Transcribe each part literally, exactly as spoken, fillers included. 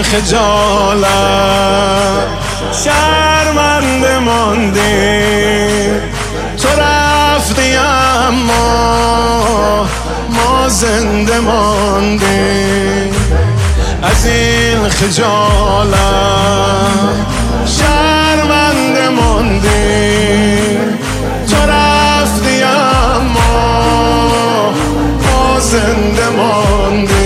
خجالت شرمنده ماندیم، تو رفتی اما ما زنده ماندیم. از این خجالت شرمنده ماندیم، تو رفتی اما ما زنده ماندیم.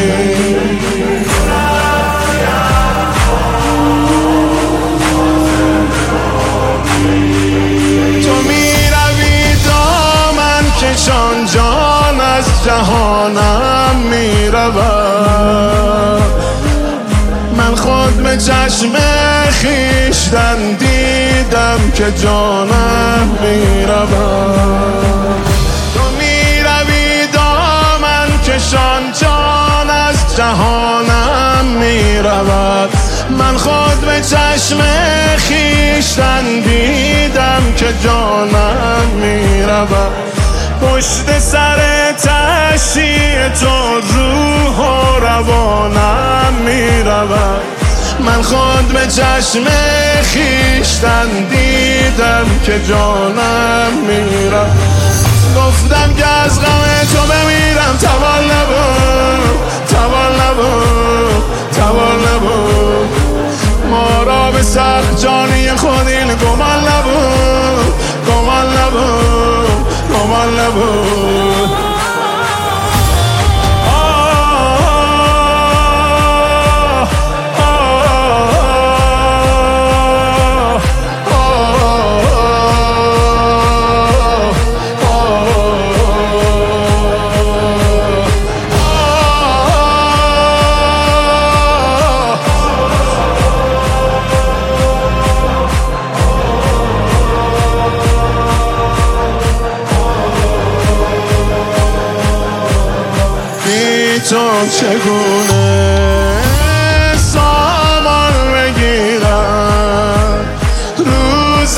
کشان جان از جهانم می رود، من خود به چشم خویشتن دیدم که جانم می رود. تو می روی دامن کشان جان از جهانم می رود، من خود به چشم خویشتن دیدم که جانم می رود. پشت سر تشییع تو روح و روانم می رود، من خود به چشم خویشتن دیدم که جانم می رود. گفتم که از غم تو بمیرم، توان نبود، توان نبود، توان نبود. ما را به سخت جانی خود این گمان نبود، گمان نبود، گمان نبود. تو چگونه سامان بگیرم، روز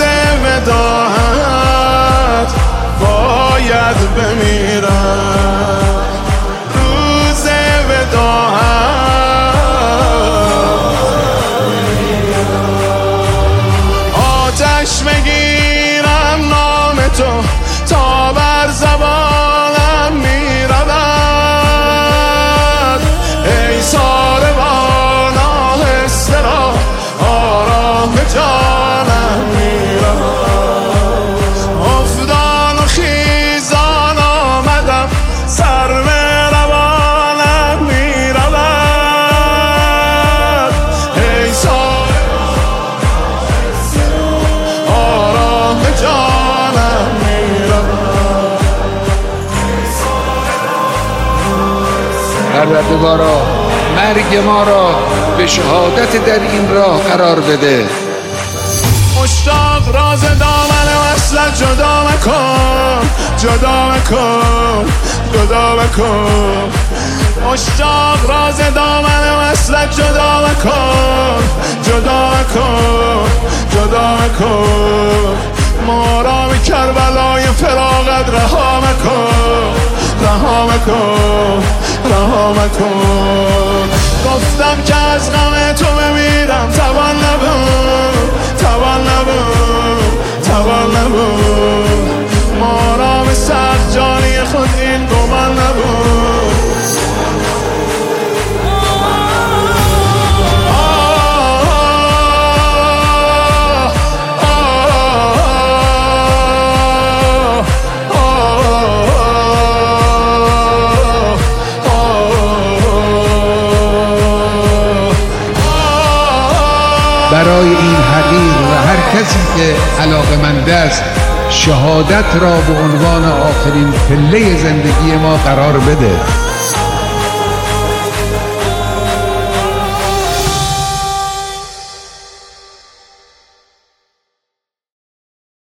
وداعت باید بمیرم، روز وداعت آتش بگیرم نام تو تا بر زبانم میرود. ساربان آهسته را آرام جانم میرود، افتان و خیزان آمدم سر به روانم میرود. ای ساربان آهسته را آرام جانم میرود. پروردگارا مرگ ما را به شهادت در این راه قرار بده. مشتاق راز دامن وصلت جدا مکن، جدا مکن، جدا مکن. مشتاق راز دامن وصلت جدا مکن، جدا مکن، جدا مکن. ما را به کربلای فراقت رها مکن، رها مکن، رها مکن. گفتم که از غم تو بمیرم، توان نبود، توان نبود، توان نبود. ما را به سخت جانی خود این گمان نبود. برای این حقیر و هر کسی که علاقه‌مند است شهادت را به عنوان آخرین پله زندگی ما قرار بده.